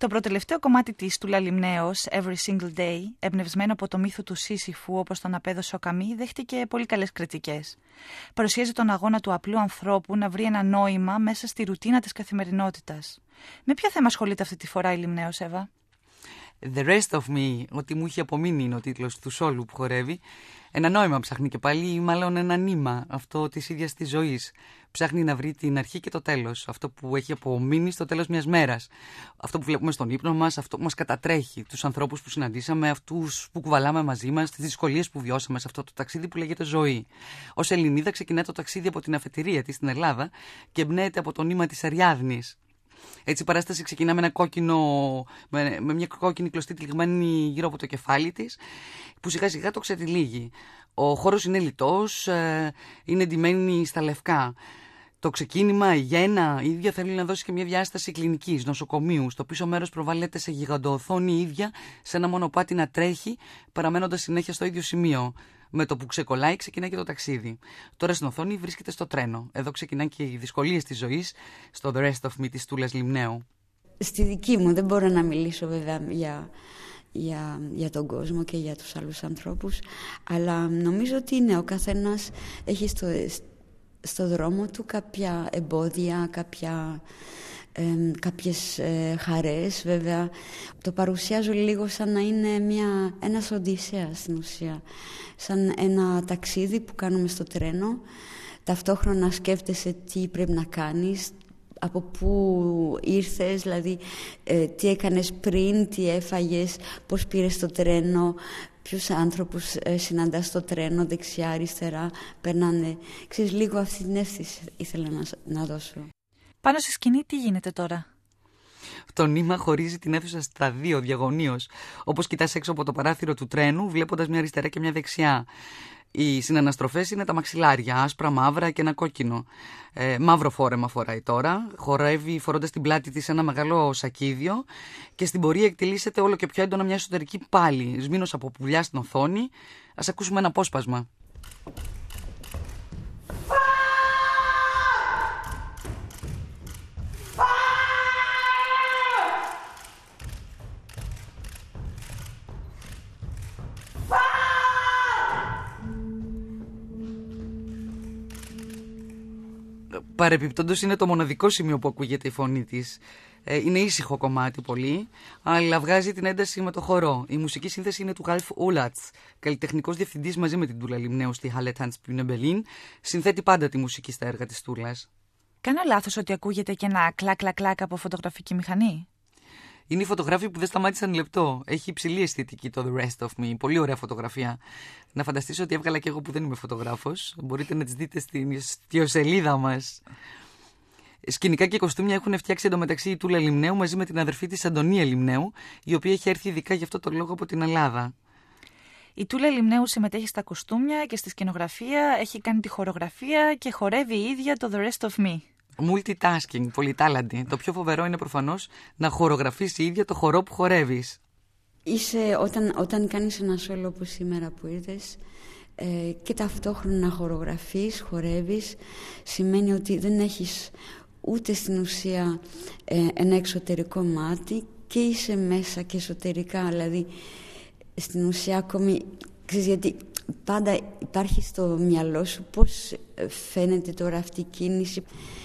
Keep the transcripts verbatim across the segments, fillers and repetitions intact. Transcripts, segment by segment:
Το προτελευταίο κομμάτι της Τούλα Λιμναίος, Every Single Day, εμπνευσμένο από το μύθο του Σύσυφου όπως τον απέδωσε ο Καμί, δέχτηκε πολύ καλές κριτικές. Παρουσιάζει τον αγώνα του απλού ανθρώπου να βρει ένα νόημα μέσα στη ρουτίνα της καθημερινότητας. Με ποιο θέμα ασχολείται αυτή τη φορά η Λιμναίος, Εύα? The Rest of Me, ότι μου είχε απομείνει είναι ο τίτλος του σόλου που χορεύει. Ένα νόημα ψάχνει και πάλι, ή μάλλον ένα νήμα, αυτό της ίδιας της ζωής. Ψάχνει να βρει την αρχή και το τέλος, αυτό που έχει απομείνει στο τέλος μιας μέρας. Αυτό που βλέπουμε στον ύπνο μας, αυτό που μας κατατρέχει, τους ανθρώπους που συναντήσαμε, αυτούς που κουβαλάμε μαζί μας, τις δυσκολίες που βιώσαμε σε αυτό το ταξίδι που λέγεται ζωή. Ως Ελληνίδα ξεκινά το ταξίδι από την αφετηρία της στην Ελλάδα και εμπνέεται από το νήμα της Αριάδνης. Έτσι η παράσταση ξεκινά με, ένα κόκκινο, με, με μια κόκκινη κλωστή τυλιγμένη γύρω από το κεφάλι της, που σιγά σιγά το ξετυλίγει. Ο χώρος είναι λιτός, ε, είναι εντυμένη στα λευκά. Το ξεκίνημα, η γέννα, η ίδια θέλει να δώσει και μια διάσταση κλινικής, νοσοκομείου. Στο πίσω μέρος προβάλλεται σε γιγαντοοθόνη η ίδια, σε ένα μονοπάτι να τρέχει, παραμένοντας συνέχεια στο ίδιο σημείο. Με το που ξεκολλάει, ξεκινάει και το ταξίδι. Τώρα στην οθόνη βρίσκεται στο τρένο. Εδώ ξεκινάνε και οι δυσκολίες της ζωής, στο The Rest of Me της Τούλας Λιμναίου. Στη δική μου, δεν μπορώ να μιλήσω βέβαια για, για, για τον κόσμο και για τους άλλους ανθρώπους, αλλά νομίζω ότι ναι, ο καθένας έχει στο, στο δρόμο του κάποια εμπόδια, κάποια... Ε, κάποιες ε, χαρές. Βέβαια το παρουσιάζω λίγο σαν να είναι μια, ένας Οδυσσέας στην ουσία, σαν ένα ταξίδι που κάνουμε στο τρένο, ταυτόχρονα σκέφτεσαι τι πρέπει να κάνεις, από πού ήρθες, δηλαδή ε, τι έκανες πριν, τι έφαγες, πώς πήρες το τρένο, ποιους άνθρωπους ε, συναντάς στο τρένο, δεξιά, αριστερά, περνάνε. Ξέρεις, λίγο αυτή την αίσθηση ήθελα να, να δώσω. Πάνω στη σκηνή τι γίνεται τώρα? Το νήμα χωρίζει την αίθουσα στα δύο διαγωνίως. Όπως κοιτάς έξω από το παράθυρο του τρένου, βλέποντας μια αριστερά και μια δεξιά. Οι συναναστροφές είναι τα μαξιλάρια, άσπρα, μαύρα και ένα κόκκινο. Ε, μαύρο φόρεμα φοράει τώρα. Χορεύει φορώντας την πλάτη της ένα μεγάλο σακίδιο και στην πορεία εκτελήσεται όλο και πιο έντονα μια εσωτερική πάλι, σμήνος από πουλιά στην οθόνη. Ας ακούσουμε ένα απόσπασμα. Παρεπιπτόντως είναι το μοναδικό σημείο που ακούγεται η φωνή της. Ε, είναι ήσυχο κομμάτι πολύ, αλλά βγάζει την ένταση με το χορό. Η μουσική σύνθεση είναι του Ραλφ Ούλατς, καλλιτεχνικός διευθυντής μαζί με την Τούλα Λιμναίου στη Halle Tanzbühne Berlin. Συνθέτει πάντα τη μουσική στα έργα της Τούλας. Κάνω λάθος ότι ακούγεται και ένα κλακ κλακ κλακ από φωτογραφική μηχανή? Είναι οι φωτογράφοι που δεν σταμάτησαν λεπτό. Έχει υψηλή αισθητική το The Rest of Me. Πολύ ωραία φωτογραφία. Να φανταστείς ότι έβγαλα και εγώ που δεν είμαι φωτογράφος. Μπορείτε να τις δείτε στην ιστοσελίδα μας. Σκηνικά και κοστούμια έχουν φτιάξει εντωμεταξύ η Τούλα Λιμναίου μαζί με την αδερφή της Αντωνία Λιμναίου, η οποία έχει έρθει ειδικά γι' αυτό το λόγο από την Ελλάδα. Η Τούλα Λιμναίου συμμετέχει στα κοστούμια και στη σκηνογραφία, έχει κάνει τη χορογραφία και χορεύει η ίδια το The Rest of Me. Multitasking, πολυτάλαντη. Το πιο φοβερό είναι προφανώς να χορογραφείς η ίδια το χορό που χορεύεις. Είσαι όταν, όταν κάνεις ένα σόλο όπως σήμερα που ήρθες ε, και ταυτόχρονα να χορογραφείς, χορεύεις, σημαίνει ότι δεν έχεις ούτε στην ουσία ε, ένα εξωτερικό μάτι και είσαι μέσα και εσωτερικά, δηλαδή στην ουσία ακόμη, ξέρεις, γιατί πάντα υπάρχει στο μυαλό σου πώς φαίνεται τώρα αυτή η κίνηση.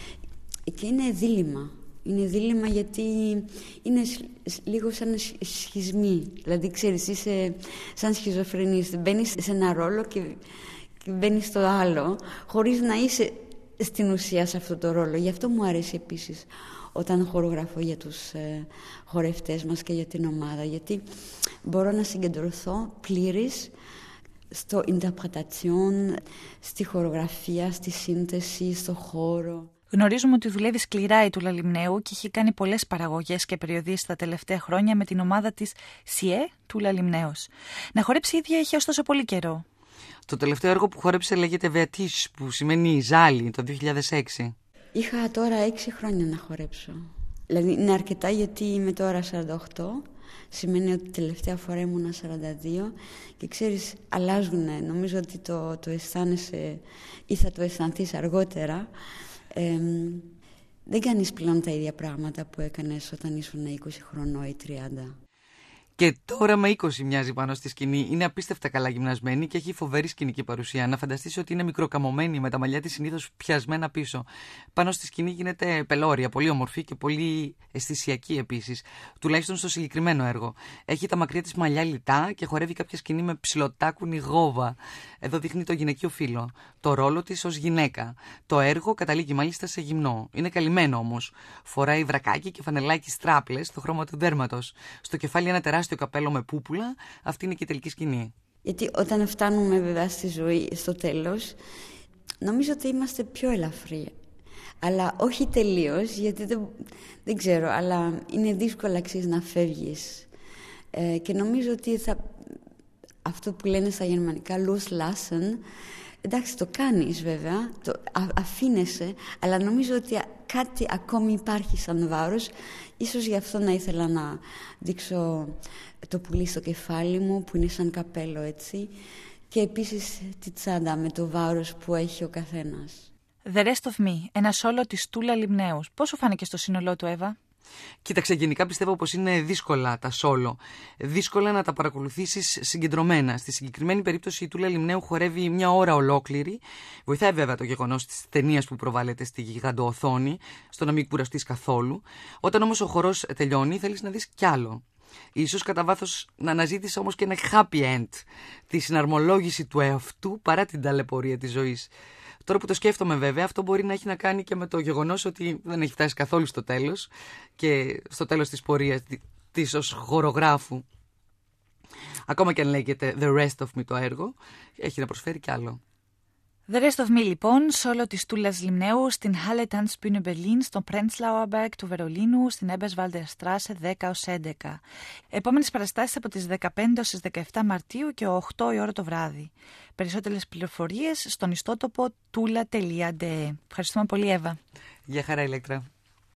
Και είναι δίλημμα. Είναι δίλημμα γιατί είναι λίγο σαν σχισμοί. Δηλαδή, ξέρεις, είσαι σαν σχιζοφρενής. Μπαίνεις σε ένα ρόλο και, και μπαίνεις στο άλλο, χωρίς να είσαι στην ουσία σε αυτό το ρόλο. Γι' αυτό μου αρέσει επίσης όταν χορογραφώ για τους ε, χορευτές μας και για την ομάδα. Γιατί μπορώ να συγκεντρωθώ πλήρης στο interpretation, στη χορογραφία, στη σύνθεση, στο χώρο. Γνωρίζουμε ότι δουλεύει σκληρά η Τούλα Λιμναίου και έχει κάνει πολλές παραγωγές και περιοδίες τα τελευταία χρόνια με την ομάδα της ΣΥΕ Τούλα Λιμναίος. Να χορέψει η ίδια έχει ωστόσο πολύ καιρό. Το τελευταίο έργο που χόρεψε λέγεται Veatish, που σημαίνει ζάλι, το δύο χιλιάδες έξι. Είχα τώρα έξι χρόνια να χορέψω. Δηλαδή είναι αρκετά γιατί είμαι τώρα σαράντα οκτώ. Σημαίνει ότι τελευταία φορά ήμουνα σαράντα δύο και ξέρεις, αλλάζουνε. Νομίζω ότι το, το αισθάνεσαι ή θα το αισθανθείς αργότερα. Ε, δεν κάνεις πλέον τα ίδια πράγματα που έκανες όταν ήσουν είκοσι χρονών ή τριάντα. Και τώρα με είκοσι μοιάζει πάνω στη σκηνή. Είναι απίστευτα καλά γυμνασμένη και έχει φοβερή σκηνική παρουσία. Να φανταστείς ότι είναι μικροκαμωμένη με τα μαλλιά της συνήθως πιασμένα πίσω. Πάνω στη σκηνή γίνεται πελώρια, πολύ όμορφη και πολύ αισθησιακή επίσης. Τουλάχιστον στο συγκεκριμένο έργο. Έχει τα μακριά της μαλλιά λιτά και χορεύει κάποια σκηνή με ψιλοτάκουνη γόβα. Εδώ δείχνει το γυναικείο φύλο. Το ρόλο της ως γυναίκα. Το έργο καταλήγει μάλιστα σε γυμνό. Είναι καλυμμένο όμως. Φοράει βρακάκι και φανελάκι στράπλες στο χρώμα του δέρματος. Στο κεφάλι ένα τεράστιο το καπέλο με πούπουλα. Αυτή είναι και η τελική σκηνή. Γιατί όταν φτάνουμε βέβαια στη ζωή, στο τέλος, νομίζω ότι είμαστε πιο ελαφροί. Αλλά όχι τελείως, γιατί δεν, δεν ξέρω, αλλά είναι δύσκολο αξίζει να φεύγεις. Ε, και νομίζω ότι θα, αυτό που λένε στα γερμανικά loslassen, εντάξει, το κάνεις βέβαια, το α, αφήνεσαι, αλλά νομίζω ότι κάτι ακόμη υπάρχει σαν βάρος. Ίσως γι' αυτό να ήθελα να δείξω το πουλί στο κεφάλι μου, που είναι σαν καπέλο, έτσι. Και επίσης τη τσάντα με το βάρος που έχει ο καθένας. The Rest of Me, ένα σόλο της Τούλα Λιμναίους. Πώς σου φάνηκε στο σύνολό του, Εύα? Κοίταξε, γενικά πιστεύω πως είναι δύσκολα τα σόλο. Δύσκολα να τα παρακολουθήσεις συγκεντρωμένα. Στη συγκεκριμένη περίπτωση η Τούλα Λιμναίου χορεύει μια ώρα ολόκληρη. Βοηθάει βέβαια το γεγονός της ταινίας που προβάλλεται στη γιγαντοοθόνη, στο να μην κουραστείς καθόλου. Όταν όμως ο χορός τελειώνει, θέλεις να δεις κι άλλο. Ίσως κατά βάθος να αναζήτεις όμως και ένα happy end, τη συναρμολόγηση του εαυτού παρά την ταλαιπωρία της ζωής. Τώρα που το σκέφτομαι βέβαια, αυτό μπορεί να έχει να κάνει και με το γεγονός ότι δεν έχει φτάσει καθόλου στο τέλος και στο τέλος της πορείας της ως χορογράφου. Ακόμα και αν λέγεται The Rest of Me το έργο, έχει να προσφέρει κι άλλο. The Rest of Me λοιπόν, σόλο της Τούλας Λιμναίου στην Halle Tanzbühne Berlin, στο Prenzlauer Berg του Βερολίνου, στην Eberswalder Straße δέκα ως έντεκα. Επόμενες παραστάσεις από τις δεκαπέντε ως τις δεκαεπτά Μαρτίου και οκτώ η ώρα το βράδυ. Περισσότερες πληροφορίες στον ιστότοπο tula τελεία ντε. Ευχαριστούμε πολύ, Εύα. Γεια χαρά, Ηλέκτρα.